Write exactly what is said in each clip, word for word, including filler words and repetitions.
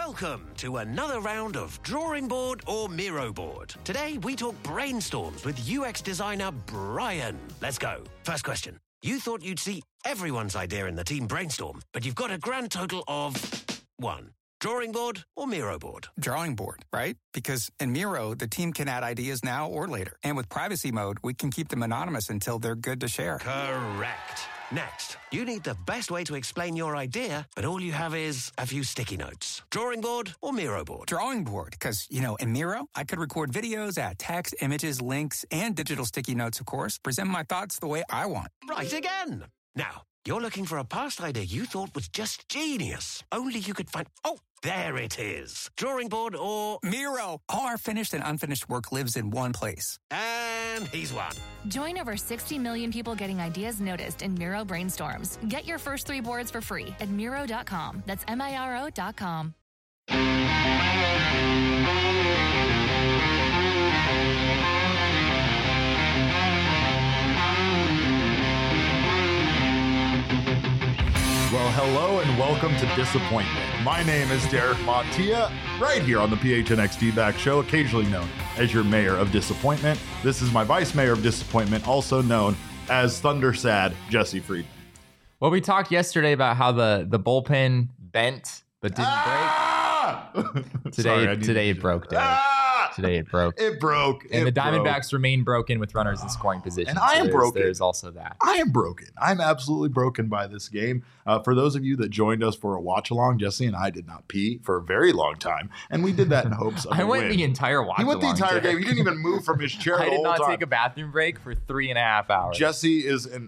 Welcome to another round of Drawing Board or Miro Board. Today, we talk brainstorms with U X designer Brian. Let's go. First question. You thought you'd see everyone's idea in the team brainstorm, but you've got a grand total of one. Drawing board or Miro board? Drawing board, right? Because in Miro, the team can add ideas now or later. And with privacy mode, we can keep them anonymous until they're good to share. Correct. Next, you need the best way to explain your idea, but all you have is a few sticky notes. Drawing board or Miro board? Drawing board, because, you know, in Miro, I could record videos, add text, images, links, and digital sticky notes, of course, present my thoughts the way I want. Right again. Now, you're looking for a past idea you thought was just genius. Only you could find... Oh, there it is. Drawing board or... Miro. All our finished and unfinished work lives in one place. And he's won. Join over sixty million people getting ideas noticed in Miro Brainstorms. Get your first three boards for free at Miro dot com. That's M I R O dot com. Well, hello and welcome to Disappointment. My name is Derek Montilla, right here on the P H N X D-Back Show, occasionally known as your Mayor of Disappointment. This is my Vice Mayor of Disappointment, also known as Thunder Sad Jesse Friedman. Well, we talked yesterday about how the, the bullpen bent but didn't ah! break. Today, Sorry, today it broke, Derek. Ah! Today it broke. It broke. And it the Diamondbacks broke. remain broken with runners in scoring position. And I am so there's, broken. There's also that. I am broken. I'm absolutely broken by this game. Uh, for those of you that joined us for a watch along, Jesse and I did not pee for a very long time, and we did that in hopes of I a went win. the entire watch. He went the along, entire Derek. game. He didn't even move from his chair. I the did whole not time. take a bathroom break for three and a half hours. Jesse is an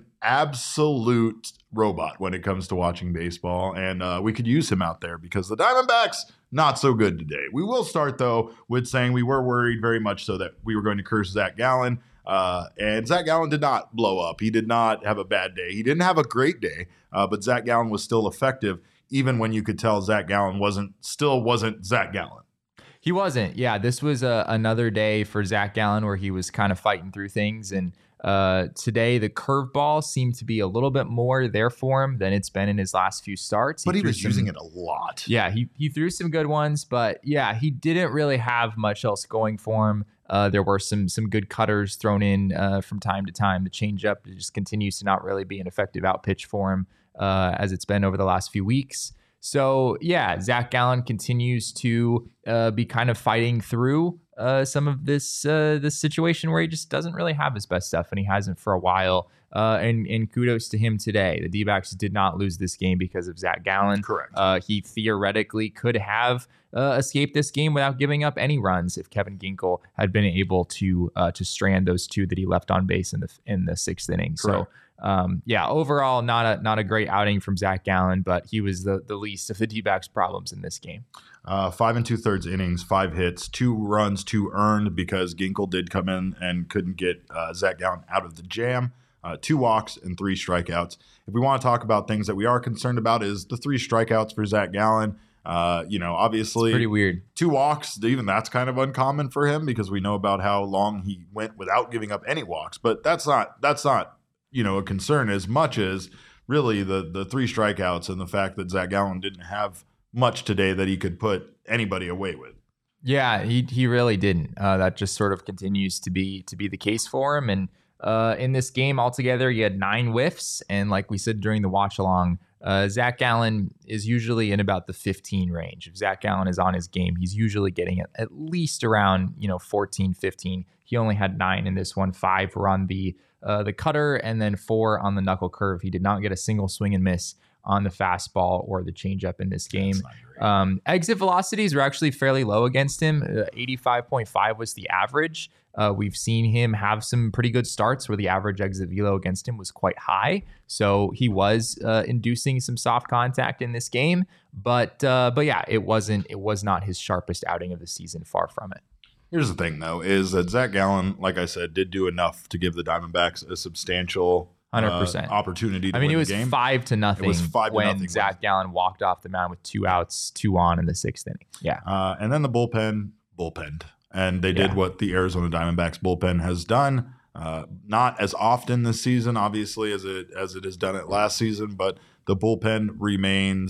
absolute robot when it comes to watching baseball, and uh, we could use him out there because the Diamondbacks, not so good today. We will start, though, with saying we were worried very much so that we were going to curse Zach Gallen, uh, and Zach Gallen did not blow up. He did not have a bad day. He didn't have a great day, uh, but Zach Gallen was still effective, even when you could tell Zach Gallen wasn't still wasn't Zach Gallen. He wasn't. Yeah, this was a, another day for Zach Gallen where he was kind of fighting through things. And uh, today, the curveball seemed to be a little bit more there for him than it's been in his last few starts. But he, he was some, using it a lot. Yeah, he, he threw some good ones. But yeah, he didn't really have much else going for him. Uh, there were some some good cutters thrown in uh, from time to time. The changeup just continues to not really be an effective out pitch for him uh, as it's been over the last few weeks. So, yeah, Zach Gallen continues to uh, be kind of fighting through uh, some of this uh, this situation where he just doesn't really have his best stuff, and he hasn't for a while. Uh, and, and kudos to him today. The D-backs did not lose this game because of Zach Gallen. Correct. Uh, he theoretically could have uh, escaped this game without giving up any runs if Kevin Ginkel had been able to uh, to strand those two that he left on base in the in the sixth inning. Correct. So. Um, yeah, overall, not a not a great outing from Zach Gallen, but he was the, the least of the D-backs' problems in this game. Uh, five and two thirds innings, five hits, two runs, two earned because Ginkel did come in and couldn't get uh, Zach Gallen out of the jam. Uh, two walks and three strikeouts. If we want to talk about things that we are concerned about, is the three strikeouts for Zach Gallen. Uh, you know, obviously, It's pretty weird. Two walks, even that's kind of uncommon for him because we know about how long he went without giving up any walks. But that's not that's not. you know, a concern as much as really the the three strikeouts and the fact that Zach Gallen didn't have much today that he could put anybody away with. Yeah, he he really didn't. Uh, that just sort of continues to be to be the case for him. And uh, in this game altogether, he had nine whiffs. And like we said during the watch along, uh, Zach Gallen is usually in about the fifteen range. If Zach Gallen is on his game, he's usually getting at, at least around, you know, fourteen, fifteen. He only had nine in this one. Five were on the Uh, the cutter, and then four on the knuckle curve. He did not get a single swing and miss on the fastball or the changeup in this game. Um, exit velocities were actually fairly low against him. Uh, eighty-five point five was the average. Uh, we've seen him have some pretty good starts where the average exit velo against him was quite high. So he was uh, inducing some soft contact in this game. But uh, but yeah, it wasn't. It was not his sharpest outing of the season. Far from it. Here's the thing, though, is that Zach Gallen, like I said, did do enough to give the Diamondbacks a substantial one hundred percent. Uh, opportunity to I mean, win it was the game. five to nothing It was five to when nothing Zach Gallen walked off the mound with two outs, two on in the sixth inning. Yeah. Uh, and then the bullpen, bullpenned. And they did Yeah. what the Arizona Diamondbacks bullpen has done. Uh, not as often this season, obviously, as it as it has done it last season, but the bullpen remains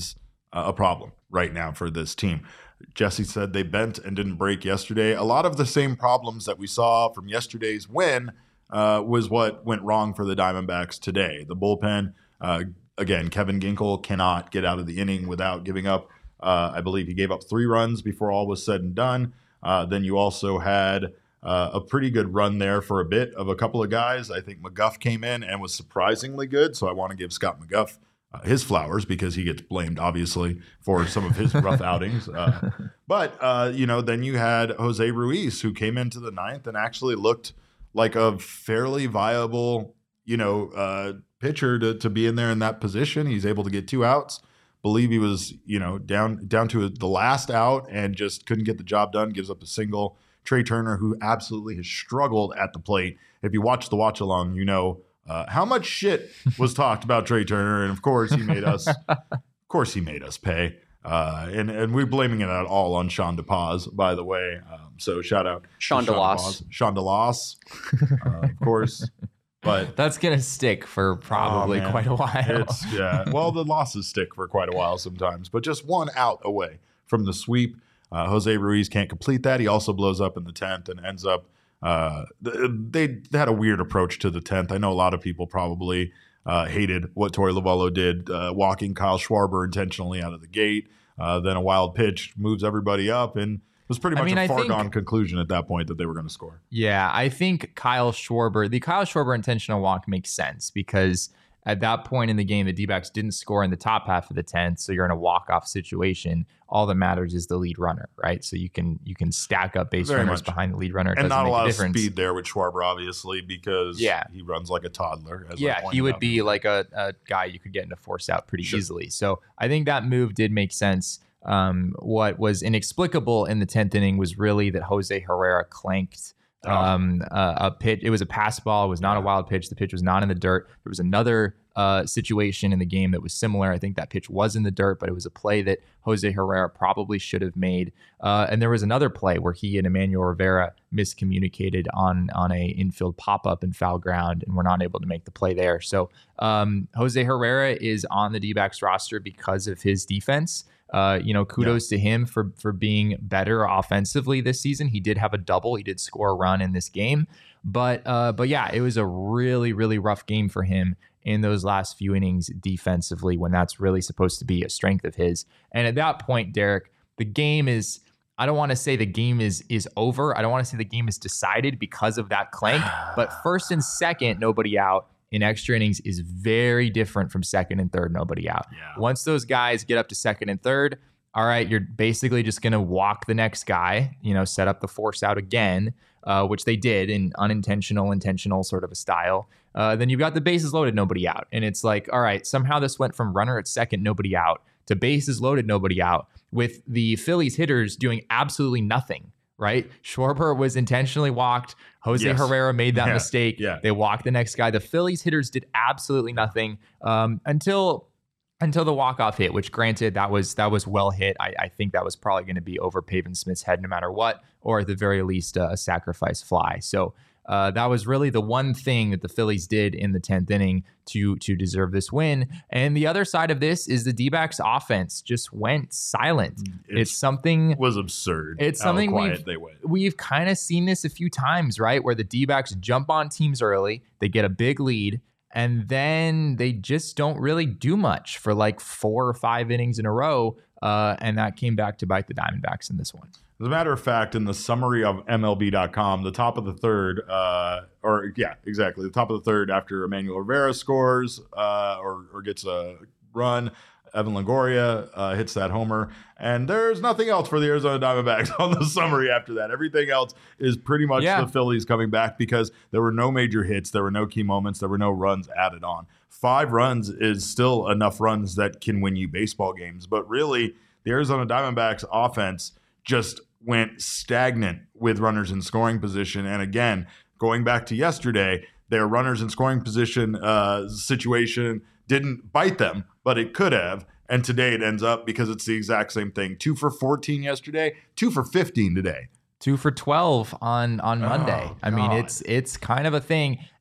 uh, a problem right now for this team. Jesse said they bent and didn't break yesterday. A lot of the same problems that we saw from yesterday's win uh, was what went wrong for the Diamondbacks today. The bullpen, uh, again, Kevin Ginkel cannot get out of the inning without giving up, uh, I believe he gave up three runs before all was said and done. Uh, then you also had uh, a pretty good run there for a bit of a couple of guys. I think McGough came in and was surprisingly good, so I want to give Scott McGough Uh, his flowers because he gets blamed, obviously, for some of his rough outings. Uh, but, uh, you know, then you had Jose Ruiz, who came into the ninth and actually looked like a fairly viable, you know, uh, pitcher to, to be in there in that position. He's able to get two outs. Believe he was, you know, down down to the last out and just couldn't get the job done, gives up a single. Trey Turner, who absolutely has struggled at the plate. If you watch the watch along, you know, Uh, how much shit was talked about Trey Turner, and of course he made us, of course he made us pay, uh, and and we're blaming it all on Sean DePaz, by the way. Um, so shout out Sean DeLoss, Sean DeLoss, uh, of course. But that's gonna stick for probably oh, quite a while. It's, yeah, well, the losses stick for quite a while sometimes, but just one out away from the sweep. Uh, Jose Ruiz can't complete that. He also blows up in the tenth and ends up. Uh, they had a weird approach to the tenth. I know a lot of people probably uh, hated what Torey Lovullo did, uh, walking Kyle Schwarber intentionally out of the gate. Uh, then a wild pitch moves everybody up, and it was pretty much I mean, a foregone think, conclusion at that point that they were going to score. Yeah, I think Kyle Schwarber, the Kyle Schwarber intentional walk makes sense because at that point in the game, the D-backs didn't score in the top half of the tenth, so you're in a walk-off situation. All that matters is the lead runner, right? So you can you can stack up base Very runners much. behind the lead runner. It and not make a lot a of speed there with Schwarber, obviously, because yeah. he runs like a toddler. As yeah, he would be like a, a guy you could get into force out pretty sure. easily. So I think that move did make sense. Um, what was inexplicable in the tenth inning was really that Jose Herrera clanked um, uh, a pitch. It was a pass ball. It was not a wild pitch. The pitch was not in the dirt. There was another uh, situation in the game that was similar. I think that pitch was in the dirt, but it was a play that Jose Herrera probably should have made. Uh, and there was another play where he and Emmanuel Rivera miscommunicated on on a infield pop-up and foul ground and were not able to make the play there. So um, Jose Herrera is on the D-backs roster because of his defense. Uh, you know, kudos yeah. to him for for being better offensively this season. He did have a double. He did score a run in this game. But uh, but yeah, it was a really, really rough game for him in those last few innings defensively when that's really supposed to be a strength of his. And at that point, Derek, the game is, I don't want to say the game is is over. I don't want to say the game is decided because of that clank. But first and second, nobody out in extra innings is very different from second and third, nobody out. Yeah. Once those guys get up to second and third, all right, you're basically just going to walk the next guy, you know, set up the force out again, uh, which they did in unintentional, intentional sort of a style. Uh, then you've got the bases loaded, nobody out. And it's like, all right, somehow this went from runner at second, nobody out, to bases loaded, nobody out, with the Phillies hitters doing absolutely nothing. Right? Schwarber was intentionally walked. Jose yes. Herrera made that yeah. mistake. Yeah. They walked the next guy. The Phillies hitters did absolutely nothing um, until until the walk-off hit, which granted, that was that was well hit. I, I think that was probably going to be over Pavin Smith's head no matter what, or at the very least, uh, a sacrifice fly. So uh, that was really the one thing that the Phillies did in the tenth inning to to deserve this win. And the other side of this is the D-backs offense just went silent. It's, it's something was absurd. It's something how quiet we've, they went. We've kind of seen this a few times, right? Where the D-backs jump on teams early, they get a big lead, and then they just don't really do much for like four or five innings in a row. Uh, and that came back to bite the Diamondbacks in this one. As a matter of fact, in the summary of M L B dot com, the top of the third, uh, or yeah, exactly, the top of the third after Emmanuel Rivera scores uh, or, or gets a run, Evan Longoria uh, hits that homer, and there's nothing else for the Arizona Diamondbacks on the summary after that. Everything else is pretty much yeah. the Phillies coming back because there were no major hits, there were no key moments, there were no runs added on. Five runs is still enough runs that can win you baseball games, but really, the Arizona Diamondbacks offense just went stagnant with runners in scoring position. And again, going back to yesterday, their runners in scoring position uh, situation didn't bite them, but it could have. And today it ends up because it's the exact same thing. Two for fourteen yesterday, two for fifteen today. Two for twelve on, on Monday. Oh, I mean, it's it's kind of a thing.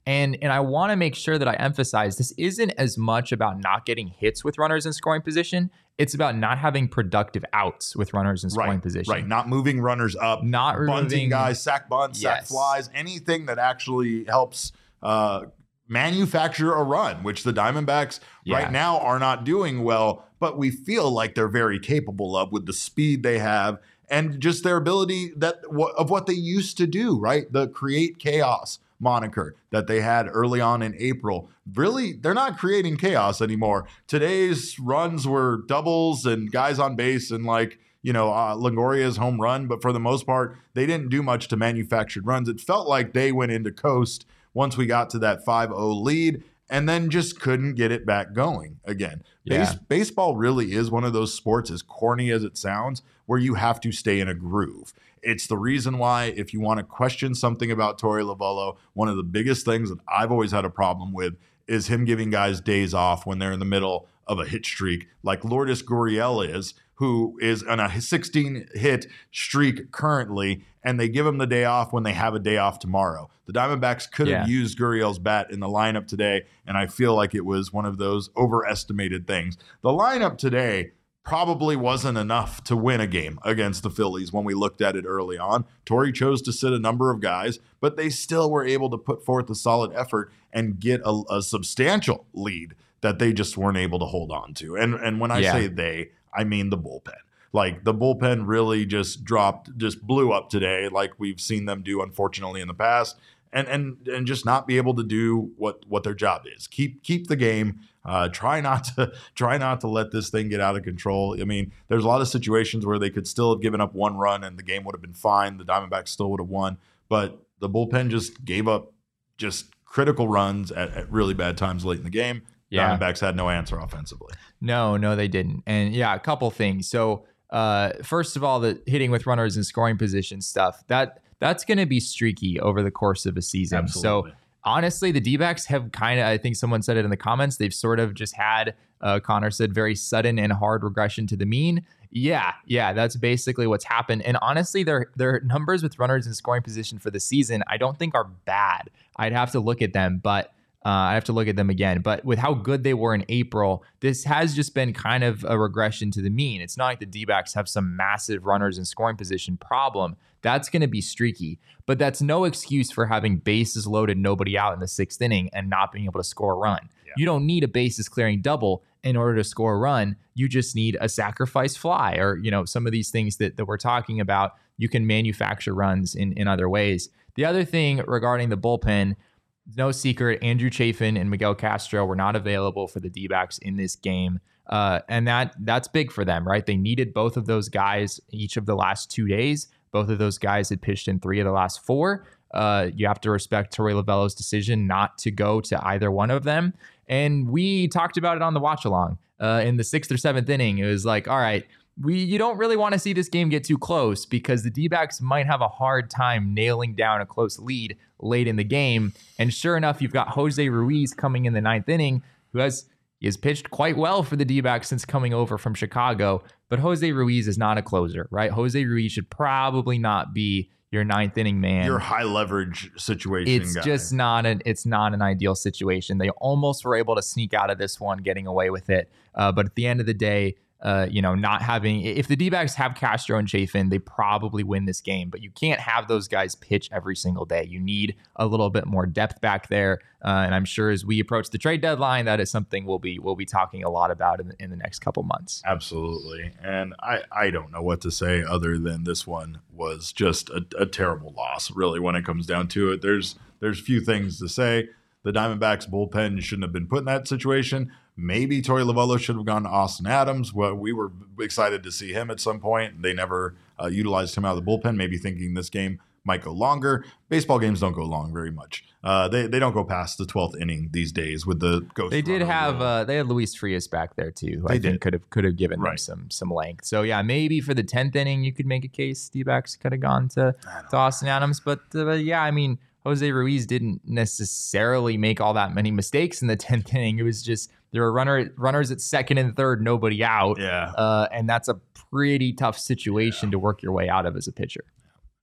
And and I want to make sure that I emphasize this isn't as much about not getting hits with runners in scoring position. It's about not having productive outs with runners in scoring right, position. Right, not moving runners up, not bunting removing, guys, sack bunts, yes. sack flies, anything that actually helps uh, manufacture a run, which the Diamondbacks yeah. right now are not doing well, but we feel like they're very capable of with the speed they have and just their ability that of what they used to do, right? The create chaos moniker that they had early on in April. Really, they're not creating chaos anymore. Today's runs were doubles and guys on base and like, you know, uh, Longoria's home run. But for the most part, they didn't do much to manufactured runs. It felt like they went into coast once we got to that five oh lead and then just couldn't get it back going again. Yeah. Base, baseball really is one of those sports, as corny as it sounds, where you have to stay in a groove. It's the reason why, if you want to question something about Torey Lovullo, one of the biggest things that I've always had a problem with is him giving guys days off when they're in the middle of a hit streak, like Lourdes Gurriel is, who is on a sixteen hit streak currently, and they give him the day off when they have a day off tomorrow. The Diamondbacks could have yeah. used Gurriel's bat in the lineup today, and I feel like it was one of those overestimated things. The lineup today probably wasn't enough to win a game against the Phillies when we looked at it early on. Torey chose to sit a number of guys, but they still were able to put forth a solid effort and get a, a substantial lead that they just weren't able to hold on to. And and when I yeah. say they, I mean the bullpen. Like the bullpen really just dropped, just blew up today, like we've seen them do, unfortunately, in the past. And and and just not be able to do what what their job is. Keep keep the game. Uh, try not to try not to let this thing get out of control. I mean, there's a lot of situations where they could still have given up one run and the game would have been fine. The Diamondbacks still would have won, but the bullpen just gave up just critical runs at, at really bad times late in the game. Yeah. Diamondbacks had no answer offensively. No, no, they didn't. And yeah, a couple things. So uh, first of all, the hitting with runners in scoring position stuff that. That's going to be streaky over the course of a season. Absolutely. So honestly, the D-backs have kind of, I think someone said it in the comments, they've sort of just had, uh, Connor said, very sudden and hard regression to the mean. Yeah, yeah, that's basically what's happened. And honestly, their their numbers with runners in scoring position for the season, I don't think are bad. I'd have to look at them, but Uh, I have to look at them again. But with how good they were in April, this has just been kind of a regression to the mean. It's not like the D-backs have some massive runners in scoring position problem. That's going to be streaky. But that's no excuse for having bases loaded, nobody out in the sixth inning and not being able to score a run. Yeah. You don't need a bases clearing double in order to score a run. You just need a sacrifice fly or, you know, some of these things that, that we're talking about. You can manufacture runs in, in other ways. The other thing regarding the bullpen, no secret, Andrew Chafin and Miguel Castro were not available for the D-backs in this game. Uh, and that that's big for them, right? They needed both of those guys each of the last two days. Both of those guys had pitched in three of the last four. Uh, you have to respect Torey Lovullo's decision not to go to either one of them. And we talked about it on the watch along uh, in the sixth or seventh inning. It was like, all right, we you don't really want to see this game get too close because the D-backs might have a hard time nailing down a close lead late in the game. And sure enough, you've got Jose Ruiz coming in the ninth inning, who has he has pitched quite well for the D-backs since coming over from Chicago. But Jose Ruiz is not a closer, right? Jose Ruiz should probably not be your ninth inning man. Your high leverage situation. It's guy. just not an it's not an ideal situation. They almost were able to sneak out of this one, getting away with it. Uh, but at the end of the day, Uh, you know, not having, if the D-backs have Castro and Chafin, they probably win this game, but you can't have those guys pitch every single day. You need a little bit more depth back there. Uh, and I'm sure as we approach the trade deadline, that is something we'll be, we'll be talking a lot about in the, in the next couple months. Absolutely. And I, I don't know what to say other than this one was just a, a terrible loss, really, when it comes down to it. There's, there's few things to say. The Diamondbacks bullpen shouldn't have been put in that situation. Maybe Torey Lovullo should have gone to Austin Adams. Well, we were excited to see him at some point. They never uh, utilized him out of the bullpen, maybe thinking this game might go longer. Baseball games don't go long very much. Uh, they they don't go past the twelfth inning these days with the ghost. They did have uh, they had Luis Frias back there too, who they I did. think could have could have given right. them some some length. So yeah, maybe for the tenth inning you could make a case D-backs could have gone to, to Austin Adams. But uh, yeah, I mean, Jose Ruiz didn't necessarily make all that many mistakes in the tenth inning. It was just there were runner runners at second and third, nobody out. Yeah. Uh, and that's a pretty tough situation yeah. to work your way out of as a pitcher.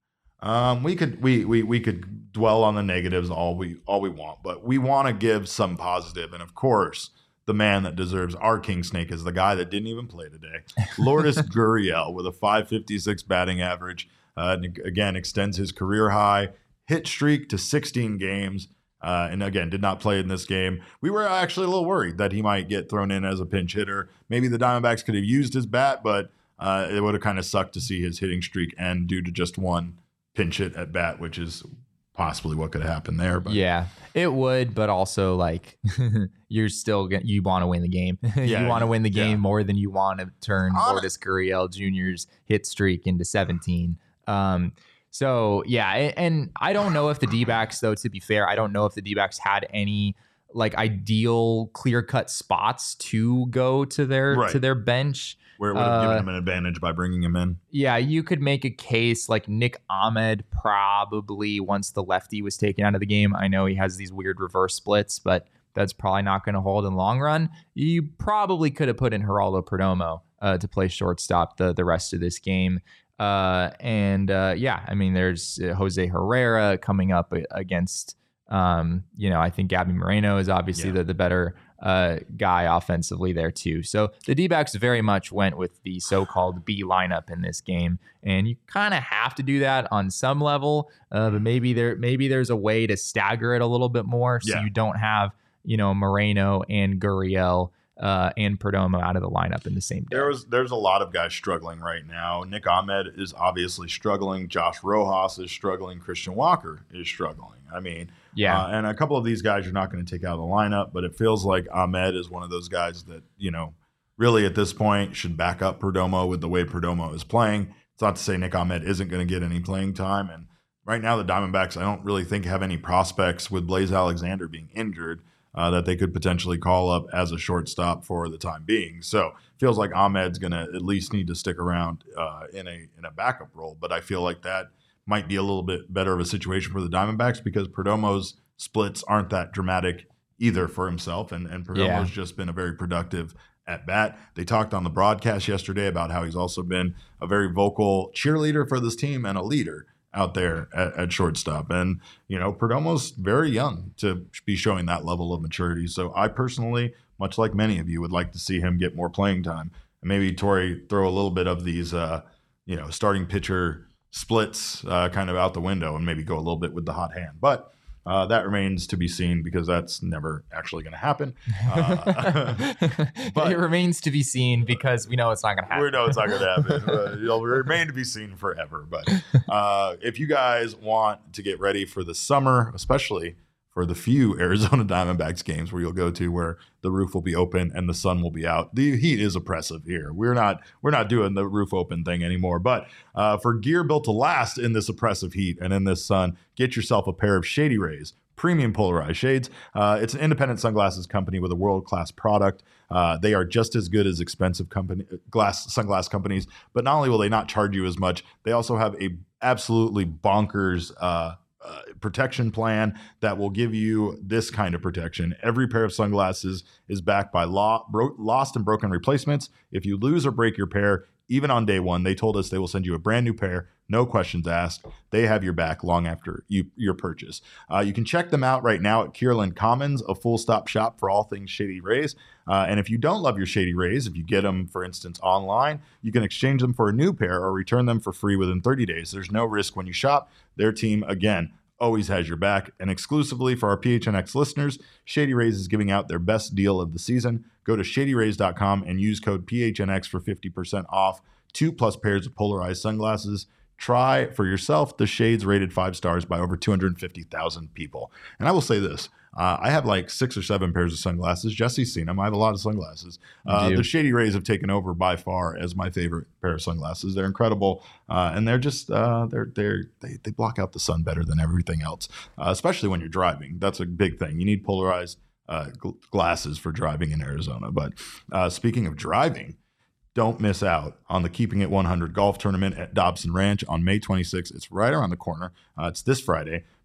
Um, we could we we we could dwell on the negatives all we all we want, but we want to give some positive. And of course, the man that deserves our king snake is the guy that didn't even play today, Lourdes Gurriel, with a five fifty-six batting average. Uh, and again, extends his career high hit streak to sixteen games. Uh, and again, did not play in this game. We were actually a little worried that he might get thrown in as a pinch hitter. Maybe the Diamondbacks could have used his bat, but uh, it would have kind of sucked to see his hitting streak end due to just one pinch hit at bat, which is possibly what could have happened there. But yeah, it would, but also like you're still gonna, you want to win the game. Yeah, you want to win the game yeah. more than you want to turn Hon- Lourdes Gurriel Junior's hit streak into seventeen. Um, so yeah, and, and I don't know if the D-backs, though, to be fair, I don't know if the D-backs had any like ideal clear-cut spots to go to their Right. to their bench. where it would have given Uh, him an advantage by bringing him in. Yeah, you could make a case like Nick Ahmed probably once the lefty was taken out of the game. I know he has these weird reverse splits, but that's probably not going to hold in the long run. You probably could have put in Geraldo Perdomo uh, to play shortstop the, the rest of this game. Uh, and uh, yeah, I mean, there's uh, Jose Herrera coming up against, um, you know, I think Gabby Moreno is obviously Yeah. the, the better uh, guy offensively there too. So the D-backs very much went with the so-called B lineup in this game, and you kind of have to do that on some level. Uh, but maybe there maybe there's a way to stagger it a little bit more, so Yeah. you don't have you know Moreno and Gurriel uh, and Perdomo out of the lineup in the same day. There was there's a lot of guys struggling right now. Nick Ahmed is obviously struggling. Josh Rojas is struggling. Christian Walker is struggling. I mean, Yeah. uh, and a couple of these guys you're not going to take out of the lineup, but it feels like Ahmed is one of those guys that, you know, really at this point should back up Perdomo with the way Perdomo is playing. It's not to say Nick Ahmed isn't going to get any playing time. And right now the Diamondbacks, I don't really think have any prospects with Blaze Alexander being injured uh, that they could potentially call up as a shortstop for the time being. So it feels like Ahmed's going to at least need to stick around uh, in a in a backup role. But I feel like that might be a little bit better of a situation for the Diamondbacks because Perdomo's splits aren't that dramatic either for himself. And, and Perdomo's Yeah. just been a very productive at bat. They talked on the broadcast yesterday about how he's also been a very vocal cheerleader for this team and a leader out there at, at shortstop. And, you know, Perdomo's very young to be showing that level of maturity. So I personally, much like many of you, would like to see him get more playing time. And maybe Torey throw a little bit of these, uh, you know, starting pitcher splits uh, kind of out the window and maybe go a little bit with the hot hand. But uh, that remains to be seen because that's never actually going to happen. Uh, but- it remains to be seen because we know it's not going to happen. we know it's not going to happen. Uh, it'll remain to be seen forever. But uh, if you guys want to get ready for the summer, especially for the few Arizona Diamondbacks games where you'll go to where the roof will be open and the sun will be out. The heat is oppressive here. We're not we're not doing the roof open thing anymore. But uh, for gear built to last in this oppressive heat and in this sun, get yourself a pair of Shady Rays premium polarized shades. Uh, it's an independent sunglasses company with a world-class product. Uh, they are just as good as expensive company glass sunglass companies, but not only will they not charge you as much, they also have a absolutely bonkers uh, uh, protection plan that will give you this kind of protection. Every pair of sunglasses is backed by law, bro- lost and broken replacements. If you lose or break your pair, even on day one, they told us they will send you a brand new pair, no questions asked. They have your back long after you, your purchase. Uh, you can check them out right now at Kierland Commons, a full-stop shop for all things Shady Rays. Uh, and if you don't love your Shady Rays, if you get them, for instance, online, you can exchange them for a new pair or return them for free within thirty days. There's no risk when you shop. Their team, again, always has your back. And exclusively for our P H N X listeners, Shady Rays is giving out their best deal of the season. Go to shady rays dot com and use code P H N X for fifty percent off two plus pairs of polarized sunglasses. Try for yourself the shades rated five stars by over two hundred fifty thousand people. And I will say this. Uh, I have like six or seven pairs of sunglasses. Jesse's seen them. I have a lot of sunglasses. Uh, the Shady Rays have taken over by far as my favorite pair of sunglasses. They're incredible, uh, and they're just uh, they're they're they they block out the sun better than everything else, uh, especially when you're driving. That's a big thing. You need polarized uh, gl- glasses for driving in Arizona. But uh, speaking of driving, don't miss out on the Keeping It one hundred golf tournament at Dobson Ranch on May twenty-sixth. It's right around the corner. Uh, it's this Friday.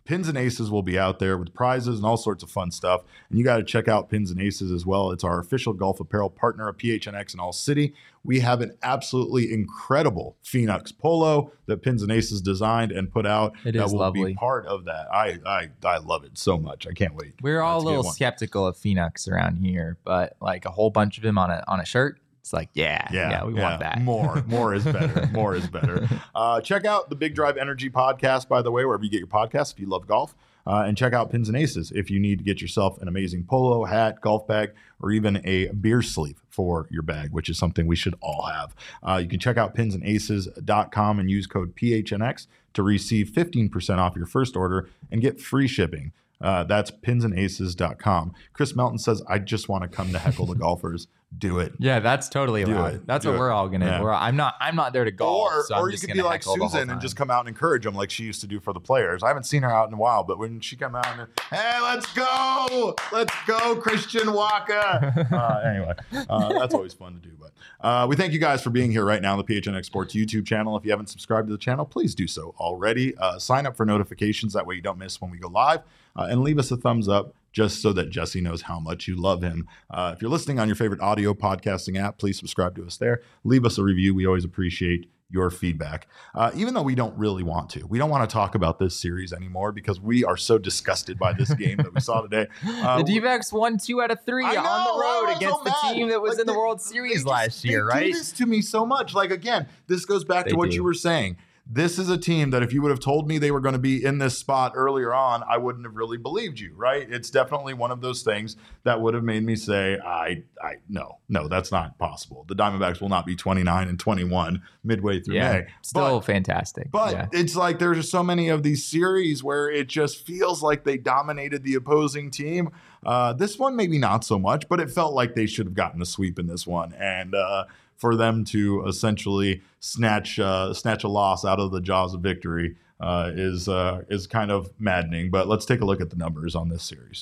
Pins and Aces will be out there with prizes and all sorts of fun stuff. And you got to check out Pins and Aces as well. It's our official golf apparel partner of P H N X in All City. We have an absolutely incredible Phoenix polo that Pins and Aces designed and put out. It that is will lovely. be part of that. I, I I love it so much. I can't wait. We're all uh, a to little get one. skeptical of Phoenix around here, but like a whole bunch of them on a on a shirt. It's like, yeah, yeah, yeah we yeah. want that. More, more is better. More is better. Uh, check out the Big Drive Energy podcast, by the way, wherever you get your podcasts if you love golf. Uh, and check out Pins and Aces if you need to get yourself an amazing polo, hat, golf bag, or even a beer sleeve for your bag, which is something we should all have. Uh, you can check out pins and aces dot com and use code P H N X to receive fifteen percent off your first order and get free shipping. Uh, that's pins and aces dot com. Chris Melton says, I just want to come to heckle the golfers. Do it. Yeah, that's totally Do allowed. it. That's Do what it. we're all gonna. Yeah. We're, I'm not. I'm not there to golf. Or, so I'm or you just could gonna be like heckle the whole Susan and time. just come out and encourage them like she used to do for the players. I haven't seen her out in a while, but when she come out and, hey, let's go, let's go, Christian Walker. Uh, anyway, uh, that's always fun to do. But uh, we thank you guys for being here right now on the P H N X Sports YouTube channel. If you haven't subscribed to the channel, please do so already. Uh, sign up for notifications. That way you don't miss when we go live. Uh, and leave us a thumbs up just so that Jesse knows how much you love him. Uh, if you're listening on your favorite audio podcasting app, please subscribe to us there. Leave us a review. We always appreciate your feedback. Uh, even though we don't really want to. We don't want to talk about this series anymore because we are so disgusted by this game that we saw today. Uh, the D-backs won two out of three I know, on the I road was against so the mad. team that was Like, in the they- World they Series just- last they year, do right? this to me so much. Like, again, this goes back They to what do. you were saying. This is a team that if you would have told me they were going to be in this spot earlier on, I wouldn't have really believed you, right? It's definitely one of those things that would have made me say, I, I, no, no, that's not possible. The Diamondbacks will not be twenty-nine and twenty-one midway through Yeah, May. still But- fantastic. But yeah. it's like there's just so many of these series where it just feels like they dominated the opposing team. Uh, this one, maybe not so much, but it felt like they should have gotten a sweep in this one. And uh, for them to essentially snatch uh, snatch a loss out of the jaws of victory uh, is uh, is kind of maddening. But let's take a look at the numbers on this series.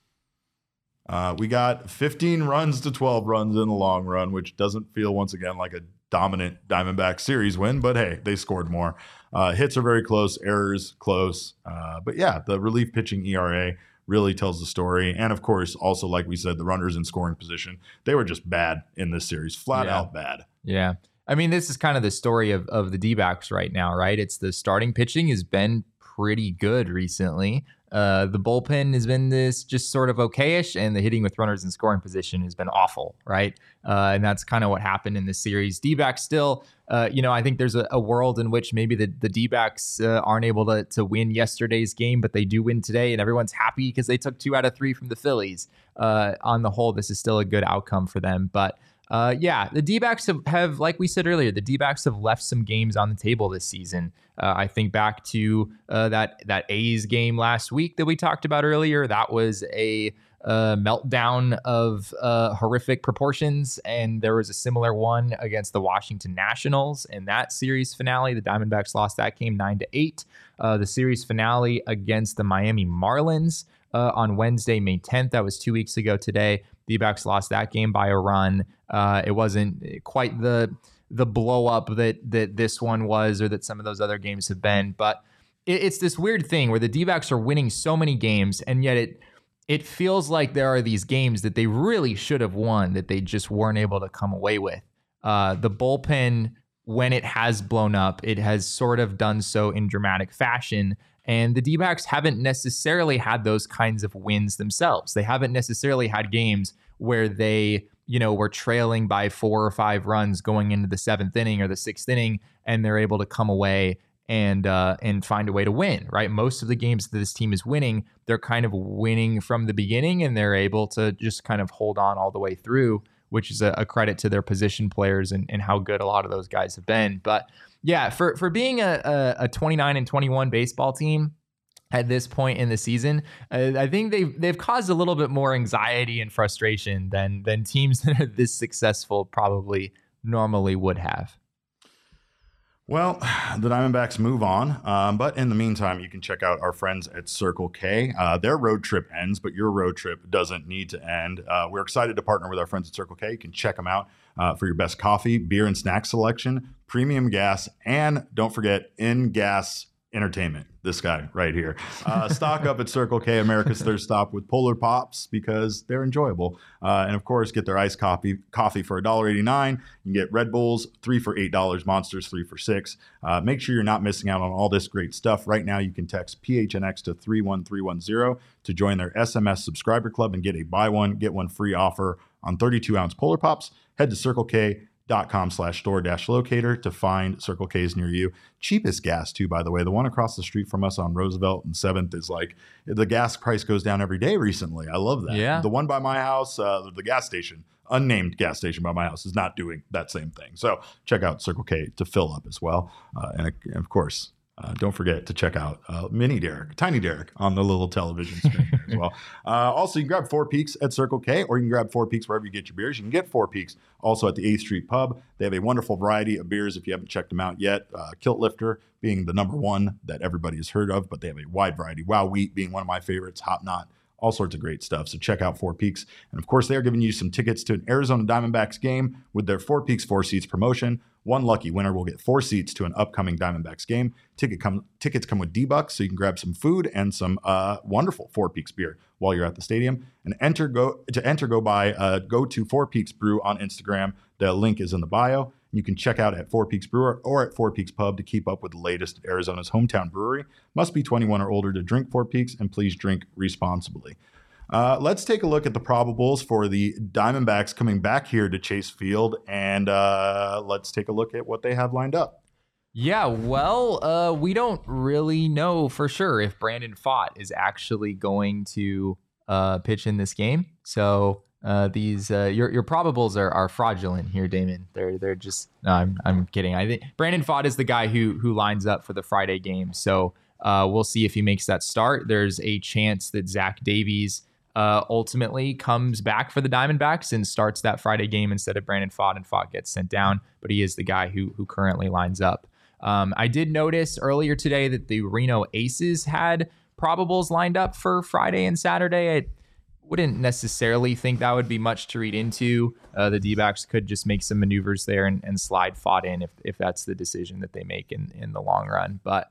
Uh, we got fifteen runs to twelve runs in the long run, which doesn't feel once again like a dominant Diamondback series win, but hey, they scored more. Uh, hits are very close, errors close. Uh, but yeah, the relief pitching E R A really tells the story. And of course, also, like we said, the runners in scoring position, they were just bad in this series, flat Yeah. out bad. Yeah. I mean, this is kind of the story of, of the D-backs right now, right? It's the starting pitching has been pretty good recently. Uh, the bullpen has been this just sort of okayish, and the hitting with runners in scoring position has been awful, right? Uh, and that's kind of what happened in this series. D-backs still, uh, you know, I think there's a, a world in which maybe the, the D-backs uh, aren't able to, to win yesterday's game, but they do win today, and everyone's happy because they took two out of three from the Phillies. Uh, on the whole, this is still a good outcome for them, but Uh, yeah, the D-backs have, have, like we said earlier, the D-backs have left some games on the table this season. Uh, I think back to uh, that that A's game last week that we talked about earlier. That was a uh, meltdown of uh, horrific proportions, and there was a similar one against the Washington Nationals in that series finale. The Diamondbacks lost that game nine to eight. Uh, the series finale against the Miami Marlins uh, on Wednesday, May tenth. That was two weeks ago today. D-backs lost that game by a run. Uh, it wasn't quite the the blow up that that this one was, or that some of those other games have been. But it, it's this weird thing where the D-backs are winning so many games, and yet it it feels like there are these games that they really should have won that they just weren't able to come away with. Uh, the bullpen, when it has blown up, it has sort of done so in dramatic fashion. And the D-backs haven't necessarily had those kinds of wins themselves. They haven't necessarily had games where they, you know, were trailing by four or five runs going into the seventh inning or the sixth inning, and they're able to come away and uh, and find a way to win, right? Most of the games that this team is winning, they're kind of winning from the beginning, and they're able to just kind of hold on all the way through, which is a, a credit to their position players and, and how good a lot of those guys have been. But yeah, for for being a, a, a twenty-nine and twenty-one baseball team at this point in the season, uh, I think they've they've caused a little bit more anxiety and frustration than than teams that are this successful probably normally would have. Well, the Diamondbacks move on, um, but in the meantime, you can check out our friends at Circle K. Uh, their road trip ends, but your road trip doesn't need to end. Uh, we're excited to partner with our friends at Circle K. You can check them out uh, for your best coffee, beer, and snack selection, premium gas, and don't forget in-gas entertainment. This guy right here. Uh, stock up at Circle K, America's third stop, with Polar Pops because they're enjoyable. Uh, and of course, get their iced coffee coffee for one dollar and eighty-nine cents. You can get Red Bulls, three for eight dollars, Monsters, three for six dollars. Uh, make sure you're not missing out on all this great stuff. Right now, you can text P H N X to three one three one zero to join their S M S subscriber club and get a buy one, get one free offer on thirty-two ounce Polar Pops. Head to Circle K. dot com slash store dash locator to find Circle K's near you. Cheapest gas too, by the way. The one across the street from us on Roosevelt and seventh is like, the gas price goes down every day recently. I love that. Yeah. The one by my house, uh, the gas station, unnamed gas station by my house, is not doing that same thing. So check out Circle K to fill up as well. Uh, and, and of course, Uh, don't forget to check out uh, Mini Derek, Tiny Derek on the little television screen here as well. Uh, also, you can grab Four Peaks at Circle K, or you can grab Four Peaks wherever you get your beers. You can get Four Peaks also at the eighth Street Pub. They have a wonderful variety of beers if you haven't checked them out yet. Uh, Kilt Lifter being the number one that everybody has heard of, but they have a wide variety. Wow Wheat being one of my favorites, Hop Knot, all sorts of great stuff. So check out Four Peaks. And of course, they are giving you some tickets to an Arizona Diamondbacks game with their Four Peaks Four Seats promotion. One lucky winner will get four seats to an upcoming Diamondbacks game. Ticket come, tickets come with D-Bucks, so you can grab some food and some uh, wonderful Four Peaks beer while you're at the stadium. And enter go to enter go by uh, go to Four Peaks Brew on Instagram. The link is in the bio. You can check out at Four Peaks Brewer or at Four Peaks Pub to keep up with the latest at Arizona's hometown brewery. Must be twenty-one or older to drink Four Peaks, and please drink responsibly. Uh, let's take a look at the probables for the Diamondbacks coming back here to Chase Field, and uh, let's take a look at what they have lined up. Yeah, well, uh, we don't really know for sure if Brandon Pfaadt is actually going to uh, pitch in this game. So uh, these uh, your your probables are, are fraudulent here, Damon. They're they're just no, I'm I'm kidding. I think Brandon Pfaadt is the guy who who lines up for the Friday game. So uh, we'll see if he makes that start. There's a chance that Zach Davies Uh, ultimately comes back for the Diamondbacks and starts that Friday game instead of Brandon Pfaadt, and Pfaadt gets sent down, but he is the guy who who currently lines up. Um, I did notice earlier today that the Reno Aces had probables lined up for Friday and Saturday. I wouldn't necessarily think that would be much to read into. Uh, the D-backs could just make some maneuvers there and, and slide Pfaadt in if if that's the decision that they make in, in the long run. But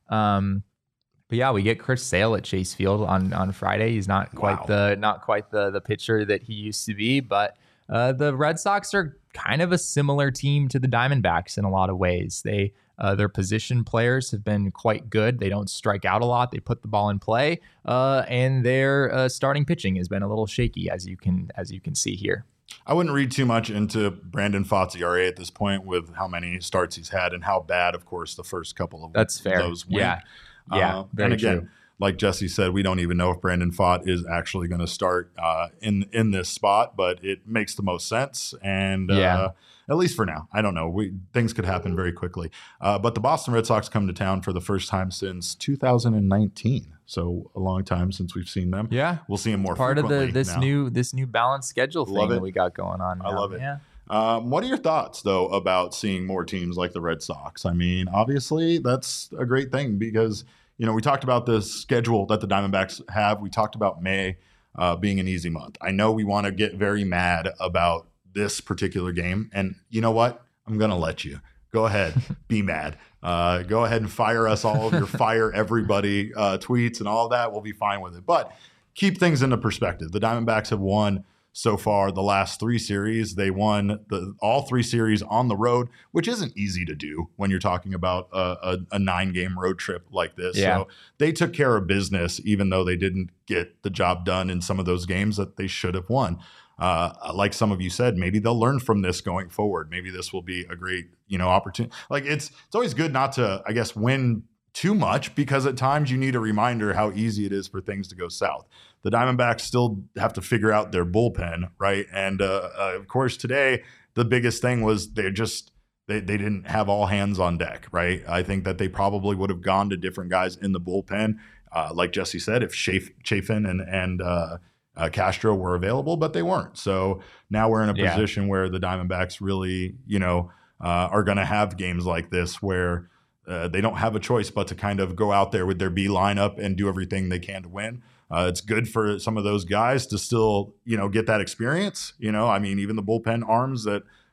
um But yeah, we get Chris Sale at Chase Field on, on Friday. He's not quite Wow. the not quite the the pitcher that he used to be, but uh, the Red Sox are kind of a similar team to the Diamondbacks in a lot of ways. They uh, their position players have been quite good. They don't strike out a lot. They put the ball in play, uh, and their uh, starting pitching has been a little shaky, as you can as you can see here. I wouldn't read too much into Brandon Pfaadt's E R A at this point with how many starts he's had and how bad, of course, the first couple of That's fair. those went. Yeah. Yeah, uh, very and again, true. like Jesse said, we don't even know if Brandon Pfaadt is actually going to start uh, in in this spot, but it makes the most sense. And Yeah. uh, at least for now, I don't know. We, things could happen very quickly. Uh, but the Boston Red Sox come to town for the first time since two thousand nineteen, so a long time since we've seen them. Yeah, We'll see them more part of frequently the this now. new this new balanced schedule Love thing it. that we got going on. I now. love it. Yeah. Um, what are your thoughts, though, about seeing more teams like the Red Sox? I mean, obviously, that's a great thing because, you know, we talked about the schedule that the Diamondbacks have. We talked about May uh, being an easy month. I know we want to get very mad about this particular game. And you know what? I'm going to let you. Go ahead. Be mad. Uh, go ahead and fire us all of your fire everybody uh, tweets and all of that. We'll be fine with it. But keep things into perspective. The Diamondbacks have won so far the last three series. They won the all three series on the road, which isn't easy to do when you're talking about a, a, a nine game road trip like this. Yeah. So they took care of business, even though they didn't get the job done in some of those games that they should have won. Uh, like some of you said, maybe they'll learn from this going forward. Maybe this will be a great, you know, opportunity. Like it's, it's always good not to, I guess, win too much, because at times you need a reminder how easy it is for things to go south. The Diamondbacks still have to figure out their bullpen, right? And uh, uh, of course, today the biggest thing was they just they they didn't have all hands on deck, right? I think that they probably would have gone to different guys in the bullpen, uh, like Jesse said, if Chaf- Chafin and and uh, uh, Castro were available, but they weren't. So now we're in a Yeah. position where the Diamondbacks really, you know, uh, are going to have games like this where Uh, they don't have a choice but to kind of go out there with their B lineup and do everything they can to win. Uh, it's good for some of those guys to still, you know, get that experience. You know, I mean, even the bullpen arms that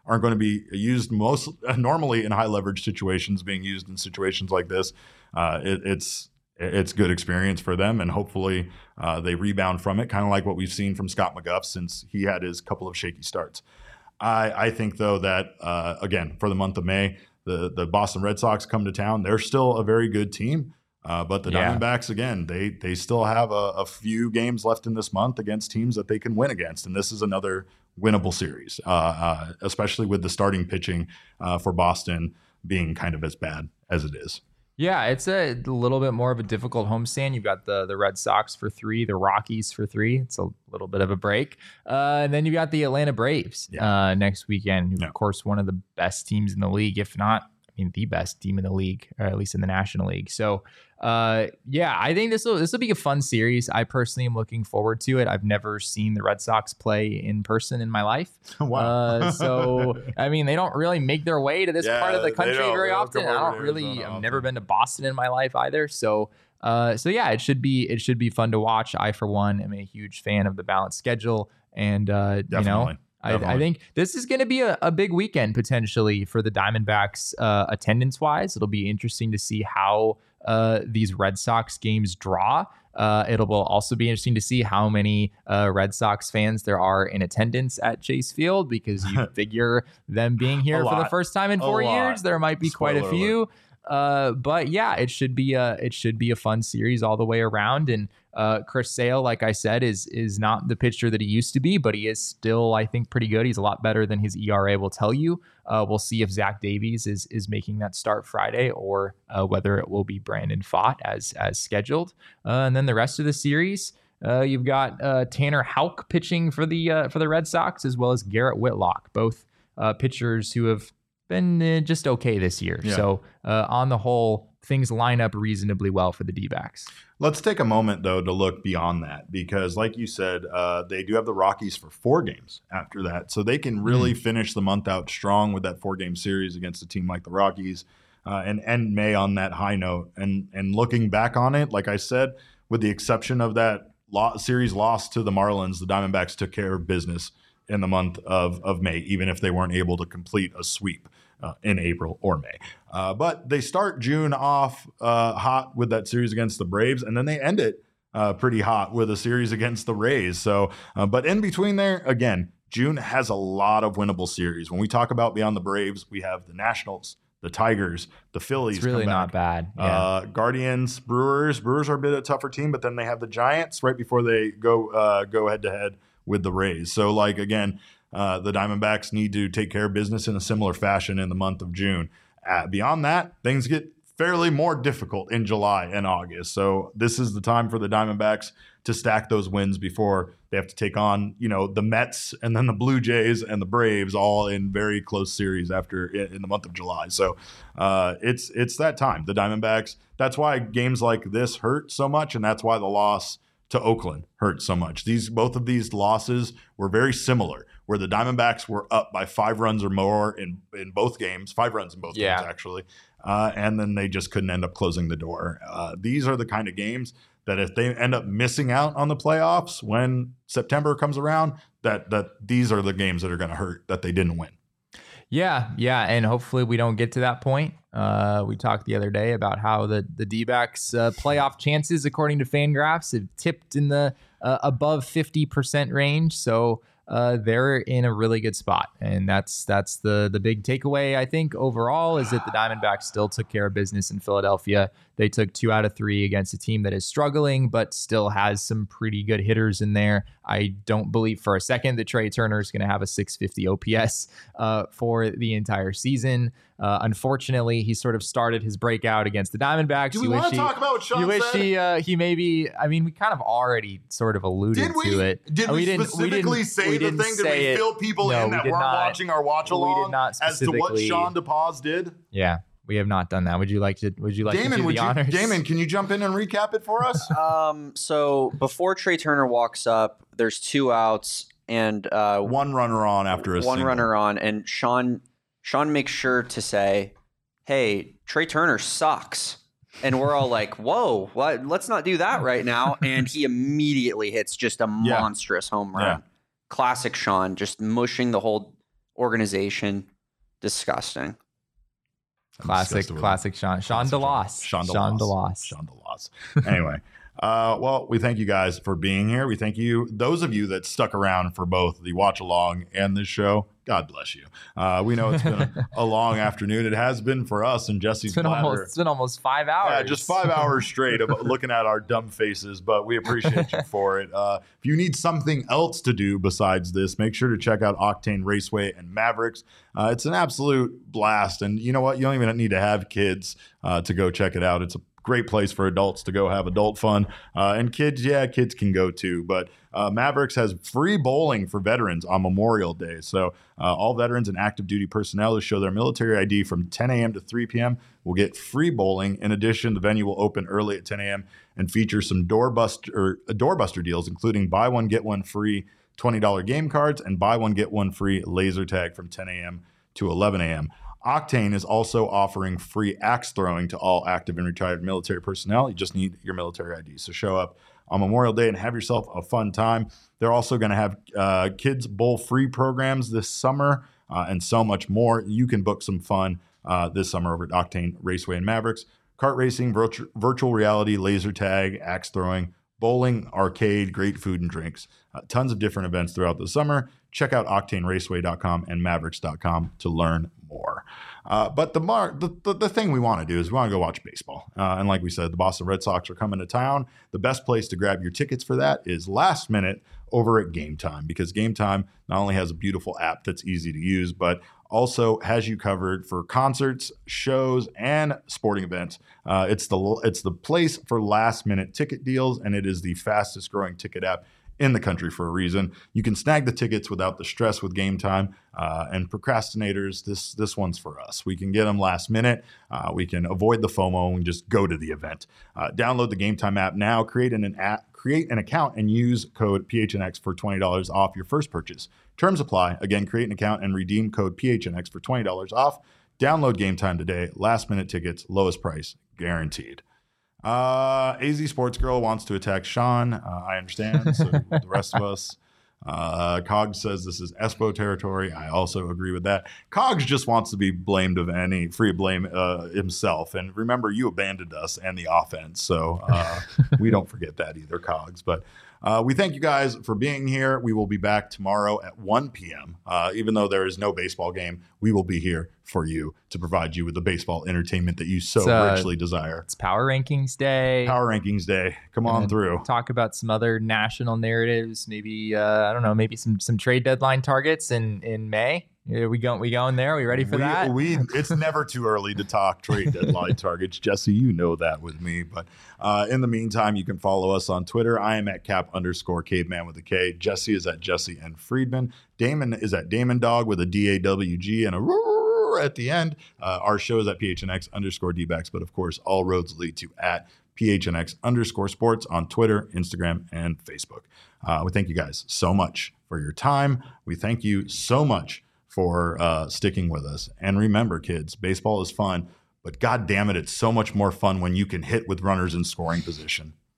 aren't going to be used most normally in high leverage situations, being used in situations like this. Uh, it, it's it's good experience for them, and hopefully uh, they rebound from it, kind of like what we've seen from Scott McGough since he had his couple of shaky starts. I, I think, though, that, uh, again, for the month of May, the, the Boston Red Sox come to town. They're still a very good team, uh, but the Yeah. Diamondbacks, again, they they still have a, a few games left in this month against teams that they can win against, and this is another winnable series, uh, uh, especially with the starting pitching uh, for Boston being kind of as bad as it is. Yeah, it's a little bit more of a difficult homestand. You've got the the Red Sox for three, the Rockies for three. It's a little bit of a break. Uh, and then you've got the Atlanta Braves Yeah. uh, next weekend, who, Yeah. of course, one of the best teams in the league, if not, I mean, the best team in the league, or at least in the National League. So, uh, yeah, I think this will this will be a fun series. I personally am looking forward to it. I've never seen the Red Sox play in person in my life. Wow. Uh, so, I mean, they don't really make their way to this Yeah, part of the they country don't. very They don't often. come I over don't to really, Arizona I've often. never been to Boston in my life either. So, uh, so yeah, it should be it should be fun to watch. I, for one, am a huge fan of the balanced schedule, and uh, you know. Definitely. I, I think this is going to be a, a big weekend potentially for the Diamondbacks uh, attendance wise. It'll be interesting to see how uh, these Red Sox games draw. Uh, it will also be interesting to see how many uh, Red Sox fans there are in attendance at Chase Field, because you figure them being here A for the lot. first time in A four lot. years, there might be quite a Spoiler few. Uh, but yeah, it should be a it should be a fun series all the way around. And uh, Chris Sale, like I said, is is not the pitcher that he used to be, but he is still, I think, pretty good. He's a lot better than his E R A will tell you. Uh, we'll see if Zach Davies is is making that start Friday, or uh, whether it will be Brandon Pfaadt as as scheduled. Uh, and then the rest of the series, uh, you've got uh, Tanner Houck pitching for the uh, for the Red Sox, as well as Garrett Whitlock, both uh, pitchers who have been uh, just okay this year. Yeah. So uh, on the whole, things line up reasonably well for the D-backs. Let's take a moment, though, to look beyond that, because like you said, uh, they do have the Rockies for four games after that. So they can really mm. finish the month out strong with that four-game series against a team like the Rockies uh, and end May on that high note. And and looking back on it, like I said, with the exception of that lo- series loss to the Marlins, the Diamondbacks took care of business in the month of, of May, even if they weren't able to complete a sweep uh, in April or May. Uh, but they start June off uh, hot with that series against the Braves, and then they end it uh, pretty hot with a series against the Rays. So, uh, but in between there, again, June has a lot of winnable series. When we talk about beyond the Braves, we have the Nationals, the Tigers, the Phillies. It's really come not back. bad. Yeah. Uh, Guardians, Brewers. Brewers are a bit of a tougher team, but then they have the Giants right before they go uh, go head to head with the Rays. So, like, again, uh, the Diamondbacks need to take care of business in a similar fashion in the month of June. Uh, beyond that, things get fairly more difficult in July and August. So this is the time for the Diamondbacks to stack those wins before they have to take on, you know, the Mets and then the Blue Jays and the Braves all in very close series after in, in the month of July. So uh, it's it's that time. The Diamondbacks, that's why games like this hurt so much, and that's why the loss to Oakland hurt so much. These both of these losses were very similar, where the Diamondbacks were up by five runs or more in, in both games, five runs in both Yeah. games actually, uh, and then they just couldn't end up closing the door. Uh, these are the kind of games that if they end up missing out on the playoffs when September comes around, that that these are the games that are going to hurt that they didn't win. Yeah, yeah, and hopefully we don't get to that point. Uh, we talked the other day about how the the D-backs uh, playoff chances, according to Fangraphs, have tipped in the uh, above fifty percent range. So uh, they're in a really good spot, and that's that's the the big takeaway, I think, overall, is that the Diamondbacks still took care of business in Philadelphia. They took two out of three against a team that is struggling, but still has some pretty good hitters in there. I don't believe for a second that Trey Turner is going to have a six fifty O P S uh, for the entire season. Uh, unfortunately, he sort of started his breakout against the Diamondbacks. Do we You want wish to he- talk about what Sean You wish said? he uh, he maybe. I mean, we kind of already sort of alluded Did we? to it. Did Uh, we, didn't- specifically didn't- say we the didn't thing? Did say we it. fill people No, in we that did weren't not. watching our watch We along did not as to what specifically- Sean DePaz did? Yeah, we have not done that. Would you like to? Would you like to Damon, do would the you, honors? Damon, can you jump in and recap it for us? Um, so before Trey Turner walks up, there's two outs and uh, One runner on after a one single. runner on, and Sean Sean makes sure to say, "Hey, Trey Turner sucks," and we're all like, "Whoa, what? Let's not do that right now." And he immediately hits just a Yeah. monstrous home run. Yeah. Classic Sean, just mushing the whole organization. Disgusting. Classic, classic Sean. Sean DeLoss. Sean DeLoss. Sean DeLoss. Sean DeLoss. Anyway, uh, well, we thank you guys for being here. We thank you, those of you that stuck around for both the watch along and this show. God bless you. Uh, we know it's been a, a long afternoon. It has been for us and Jesse's It's been, bladder. almost, it's been almost five hours. Yeah, just five hours straight of looking at our dumb faces, but we appreciate you for it. Uh, if you need something else to do besides this, make sure to check out Octane Raceway and Mavericks. Uh, it's an absolute blast. And you know what? You don't even need to have kids uh, to go check it out. It's a great place for adults to go have adult fun. Uh, and kids, yeah, kids can go too. But uh, Mavericks has free bowling for veterans on Memorial Day. So uh, all veterans and active duty personnel who show their military I D from ten a.m. to three p.m. will get free bowling. In addition, the venue will open early at ten a.m. and feature some doorbuster, or, uh, doorbuster deals, including buy one, get one free twenty dollars game cards and buy one, get one free laser tag from ten a.m. to eleven a.m. Octane is also offering free axe throwing to all active and retired military personnel. You just need your military I D. So show up on Memorial Day and have yourself a fun time. They're also going to have uh, kids bowl free programs this summer uh, and so much more. You can book some fun uh, this summer over at Octane Raceway and Mavericks. Kart racing, virtu- virtual reality, laser tag, axe throwing, bowling, arcade, great food and drinks. Uh, tons of different events throughout the summer. Check out octane raceway dot com and mavericks dot com to learn more. Uh, but the, mar- the, the the thing we want to do is we want to go watch baseball. Uh, and like we said, the Boston Red Sox are coming to town. The best place to grab your tickets for that is last minute over at Game Time, because Game Time not only has a beautiful app that's easy to use, but also has you covered for concerts, shows, and sporting events. Uh, it's the it's the place for last minute ticket deals, and it is the fastest growing ticket app in the country for a reason. You can snag the tickets without the stress with Game Time. Uh, and procrastinators, this this one's for us. We can get them last minute. Uh, we can avoid the FOMO and just go to the event. Uh, download the Game Time app now. Create an app, create an account, and use code P H N X for twenty dollars off your first purchase. Terms apply. Again, create an account and redeem code P H N X for twenty dollars off. Download Game Time today. Last minute tickets, lowest price guaranteed. Uh, A Z Sports Girl wants to attack Sean. Uh, I understand. So the rest of us. Uh, Cogs says this is Espo territory. I also agree with that. Cogs just wants to be blamed of any free blame uh, himself. And remember, you abandoned us and the offense. So uh, we don't forget that either, Cogs. But uh, we thank you guys for being here. We will be back tomorrow at one p.m. Uh, even though there is no baseball game, we will be here for you to provide you with the baseball entertainment that you so uh, richly desire. It's Power Rankings Day. Power Rankings Day. Come on through. Talk about some other national narratives. Maybe uh, I don't know. Maybe some some trade deadline targets in in May. Are we going? We going there? Are we ready for we, that? We it's never too early to talk trade deadline targets, Jesse. You know that with me. But uh, in the meantime, you can follow us on Twitter. I am at cap underscore caveman with a K. Jesse is at Jesse and Friedman. Damon is at Damon Dog with a D A W G and a roar at the end. Uh, our show is at P H N X underscore D-backs, but of course, all roads lead to at P H N X underscore sports on Twitter, Instagram, and Facebook. Uh, we thank you guys so much for your time. We thank you so much for uh, sticking with us. And remember, kids, baseball is fun, but God damn it, it's so much more fun when you can hit with runners in scoring position.